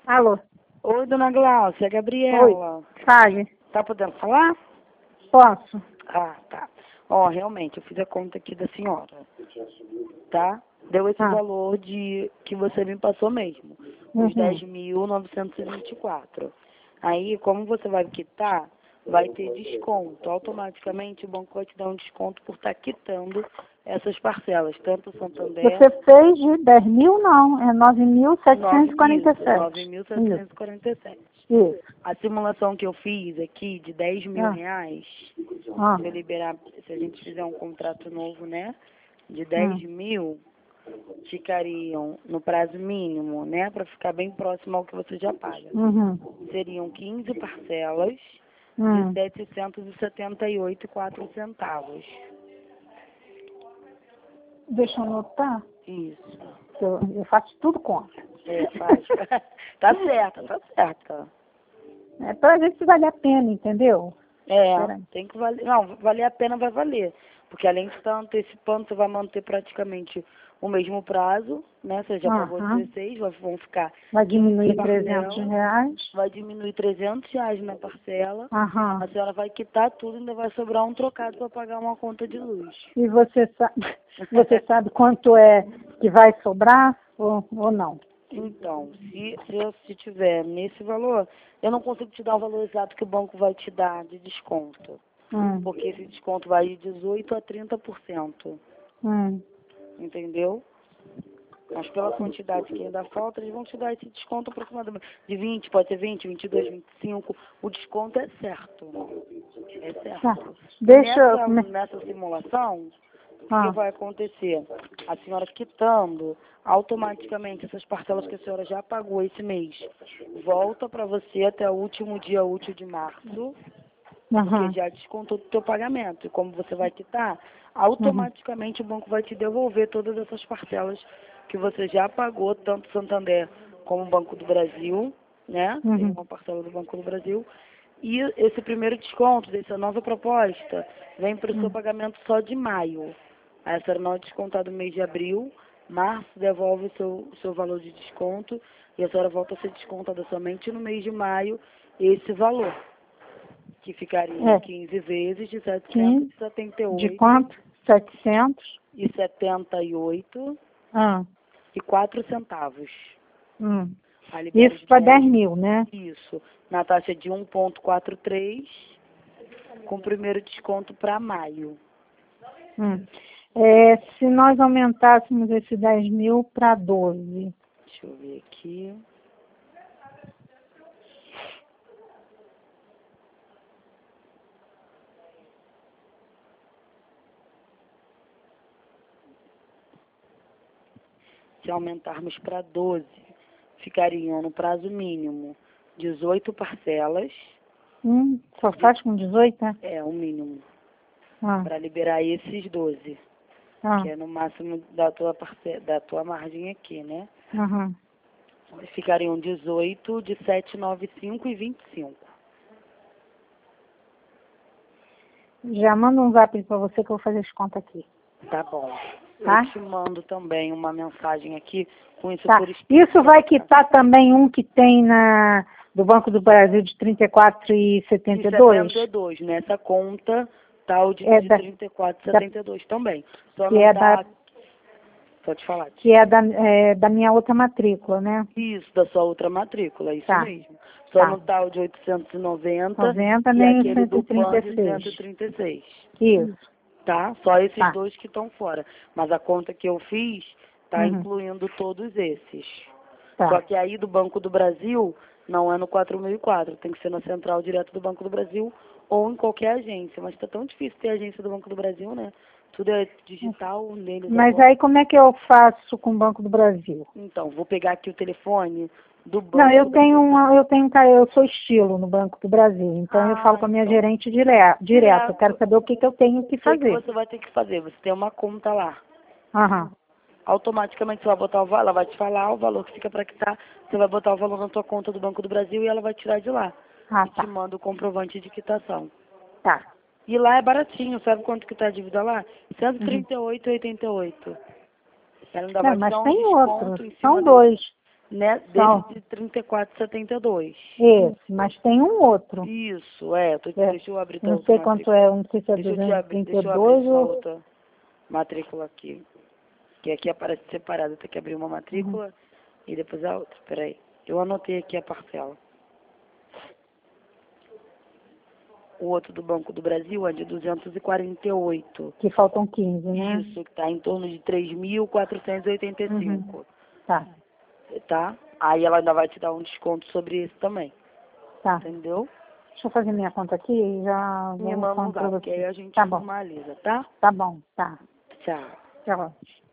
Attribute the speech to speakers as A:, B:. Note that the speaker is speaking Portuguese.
A: Alô?
B: Oi, dona Glaucia, é a
A: Oi.
B: Gabriela.
A: Fale.
B: Tá podendo falar?
A: Posso?
B: Ah, tá. Ó, realmente, eu fiz a conta aqui da senhora, tá? Deu esse
A: Ah.
B: valor de que você me passou mesmo, os
A: Uhum.
B: 10.924. Aí, como você vai quitar, vai ter desconto. Automaticamente, o banco vai te dar um desconto por estar quitando essas parcelas, tanto o Santander...
A: Você fez de 10 mil, não. É 9.747.
B: 9.747.
A: Isso.
B: A simulação que eu fiz aqui de 10 mil
A: Ah.
B: reais,
A: Ah.
B: se eu liberar, se a gente fizer um contrato novo, né, de 10
A: Hum.
B: mil, ficariam no prazo mínimo, né, para ficar bem próximo ao que você já paga.
A: Uhum.
B: Seriam 15 parcelas de
A: Hum.
B: 778,04 centavos.
A: Deixa eu anotar.
B: Isso.
A: Eu faço tudo conta.
B: É, faz. Tá certa, tá certa.
A: É pra ver se vale a pena, entendeu?
B: É,
A: Peraí.
B: tem que valer. Não, valer a pena vai valer. Porque além de estar antecipando, você vai manter praticamente o mesmo prazo, né? Você já pagou
A: Aham.
B: 16, vão ficar
A: Vai
B: 15
A: diminuir 300
B: parcelas,
A: reais.
B: vai diminuir 300 reais na parcela,
A: Aham.
B: a senhora vai quitar tudo e ainda vai sobrar um trocado para pagar uma conta de luz.
A: E você sabe quanto é que vai sobrar ou não?
B: Então, se tiver nesse valor, eu não consigo te dar o valor exato que o banco vai te dar de desconto. Porque esse desconto vai de 18% a 30%. Entendeu? Mas pela quantidade que ainda falta, eles vão te dar esse desconto aproximadamente de 20, pode ser 20, 22, 25. O desconto é certo. É certo.
A: Tá. Deixa eu...
B: Nessa simulação, o que vai acontecer? A senhora quitando, automaticamente essas parcelas que a senhora já pagou esse mês, volta para você até o último dia útil de março, porque já descontou do teu pagamento. E como você vai quitar, automaticamente o banco vai te devolver todas essas parcelas que você já pagou, tanto Santander como o Banco do Brasil, né? Tem uma parcela do Banco do Brasil. E esse primeiro desconto dessa nova proposta vem para o seu pagamento só de maio. Aí a senhora não é descontada no mês de abril, março devolve o seu valor de desconto e a senhora volta a ser descontada somente no mês de maio esse valor, que ficaria em 15 vezes de 778.
A: De quanto? 700?
B: E 78 e 4 centavos.
A: Isso para 10 mil, né?
B: Isso. Na taxa de 1,43, com o primeiro desconto para maio.
A: Se nós aumentássemos esse 10 mil para 12.
B: Deixa eu ver aqui. Se aumentarmos para 12, ficariam no prazo mínimo 18 parcelas.
A: Só faz com 18, né?
B: É, o mínimo. Para liberar esses 12. Que é no máximo da tua margem aqui, né? Ficariam 18 de 795 e 25.
A: Já manda um zap para você que eu vou fazer as contas aqui.
B: Tá bom.
A: Tá?
B: Eu te mando também uma mensagem aqui com isso
A: Tá.
B: por escrito.
A: Isso vai quitar também um que tem do Banco do Brasil de 34,72?
B: 72, nessa conta tal de 34,72 também. Só
A: que
B: não
A: é
B: dá... Pode falar.
A: Que é da minha outra matrícula, né?
B: Isso, da sua outra matrícula, isso mesmo. Só no tal de 890 e
A: nem
B: aquele do PAN de
A: 136.
B: 136.
A: Isso.
B: Tá? Só esses dois que estão fora. Mas a conta que eu fiz está incluindo todos esses. Só que aí do Banco do Brasil não é no 4004, tem que ser na central direto do Banco do Brasil ou em qualquer agência. Mas está tão difícil ter agência do Banco do Brasil, né? Tudo é digital neles.
A: Mas
B: agora.
A: aí como é que eu faço com o Banco do Brasil?
B: Então, vou pegar aqui o telefone do banco.
A: Não, eu sou estilo no Banco do Brasil, então eu falo com a minha gerente direto. Eu quero saber o que eu tenho que fazer.
B: O que você vai ter que fazer? Você tem uma conta lá.
A: Aham.
B: Automaticamente você vai botar o valor, ela vai te falar o valor que fica para quitar, você vai botar o valor na tua conta do Banco do Brasil e ela vai tirar de lá. E te manda o comprovante de quitação.
A: Tá.
B: E lá é baratinho, sabe quanto que tá a dívida lá? R$138,88. Ela ainda vai te
A: Mas
B: dar um
A: tem
B: desconto
A: outros,
B: em cima
A: são dois.
B: né?
A: São.
B: Desse de 34,72.
A: Esse, mas tem um outro.
B: Isso, deixa eu abrir
A: Não sei quanto é, não sei se é
B: deixa eu abrir
A: 232
B: sua
A: ou...
B: outra matrícula aqui. Que aqui aparece separado, tem que abrir uma matrícula e depois a outra. Peraí, eu anotei aqui a parcela. O outro do Banco do Brasil é de 248.
A: Que faltam 15, né?
B: Isso, que está em torno de 3.485.
A: Tá.
B: Tá? Aí ela ainda vai te dar um desconto sobre isso também.
A: Tá.
B: Entendeu?
A: Deixa eu fazer minha conta aqui e já
B: Me
A: vou
B: manda um
A: falando pra
B: zap, que
A: você.
B: aí a gente
A: Tá bom.
B: formaliza, tá?
A: Tá bom, tá.
B: Tchau.
A: Tchau.